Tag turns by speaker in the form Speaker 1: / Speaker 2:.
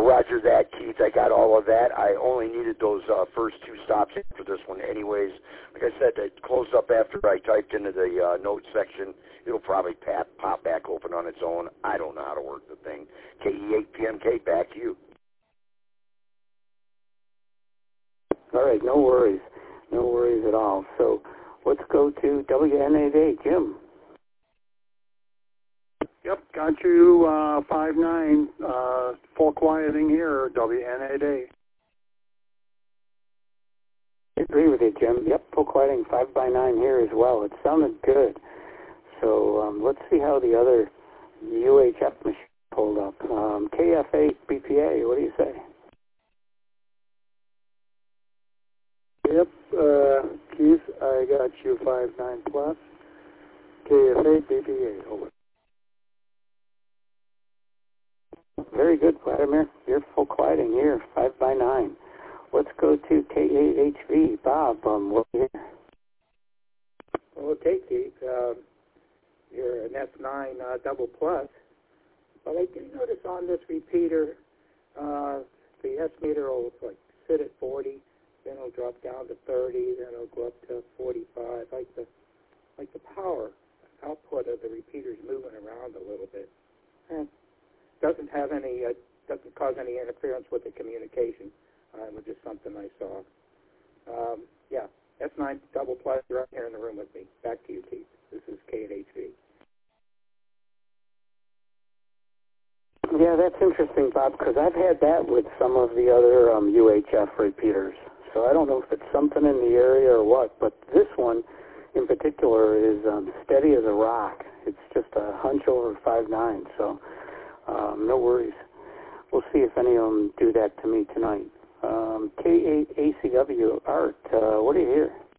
Speaker 1: Roger that, Keith. I got all of that. I only needed those first two stops for this one anyways. Like I said, it closed up after I typed into the notes section. It'll probably pop back open on its own. I don't know how to work the thing. KE8PMK, back to you.
Speaker 2: All right, no worries. No worries at all. So let's go to WNAD. Jim.
Speaker 3: Yep, got you 5-9, full quieting here, WNAD.
Speaker 2: I agree with you, Jim. Yep, full quieting 5x9 here as well. It sounded good. So let's see how the other UHF machine pulled up. KF8 BPA, what do you say?
Speaker 3: Yep, Keith, I got you 5-9 plus, KF8 BPA, over.
Speaker 2: Very good, Vladimir. You're full quieting here, 5x9. Let's go to K8HV. Bob, what do you hear?
Speaker 4: Well, okay, Keith. You're an S9 double plus. But I do notice on this repeater, the S meter will like sit at 40, then it'll drop down to 30, then it'll go up to 45. Like the power output of the repeater's moving around a little bit. And doesn't have any, doesn't cause any interference with the communication. It was just something I saw. Yeah, S9 double plus, you're up here in the room with me. Back to you, Keith. This is K8HV.
Speaker 2: Yeah, that's interesting, Bob, because I've had that with some of the other UHF repeaters. So I don't know if it's something in the area or what, but this one in particular is steady as a rock. It's just a hunch over 5.9, so no worries. We'll see if any of them do that to me tonight. K8ACW, Art, what do you hear?